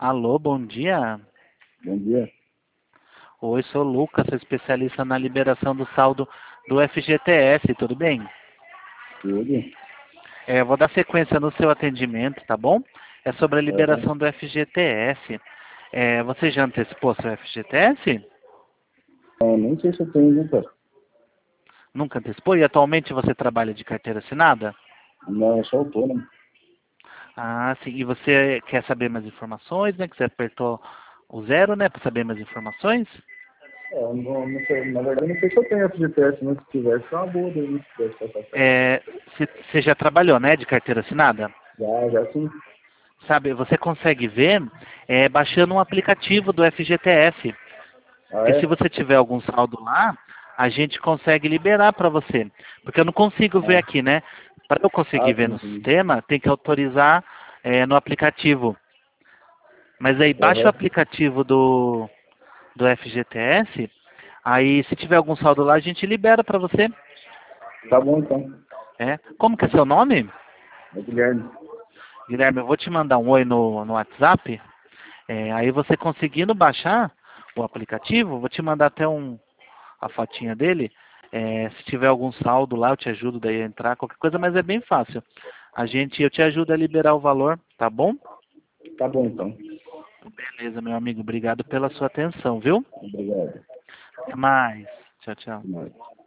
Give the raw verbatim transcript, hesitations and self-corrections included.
Alô, bom dia. Bom dia. Oi, sou o Lucas, sou especialista na liberação do saldo do F G T S, tudo bem? Tudo? É, vou dar sequência no seu atendimento, tá bom? É sobre a Aham. liberação do F G T S. É, você já antecipou seu F G T S? Ah, nem sei se eu tenho, né, cara? Nunca antecipou? E atualmente você trabalha de carteira assinada? Não, eu sou autônomo. Ah, sim. E você quer saber mais informações, né? Que você apertou o zero, né? Para saber mais informações? É, eu não, não sei, na verdade, eu não sei se eu tenho F G T S, mas se tivesse, é uma boa daí, né? Se tivesse passar pra mim. É, você você já trabalhou, né? De carteira assinada? Já, já sim. Sabe, você consegue ver é, baixando um aplicativo do F G T S. Ah, Porque se é? você tiver algum saldo lá, a gente consegue liberar para você. Porque eu não consigo ver Ah, aqui, né? Para eu conseguir ah ver sim, no sim. sistema, tem que autorizar é, no aplicativo. Mas aí baixa o Aham. aplicativo do, do F G T S, aí se tiver algum saldo lá, a gente libera para você. Tá bom, então. É. Como que é seu nome? É Guilherme. Guilherme, eu vou te mandar um oi no, no WhatsApp. É, aí você conseguindo baixar o aplicativo, vou te mandar até um, a fotinha dele. É, se tiver algum saldo lá, eu te ajudo daí a entrar, qualquer coisa, mas é bem fácil. A gente, eu te ajudo a liberar o valor, tá bom? Tá bom, então. Beleza, meu amigo. Obrigado pela sua atenção, viu? Obrigado. Até mais. Tchau, tchau. Até mais.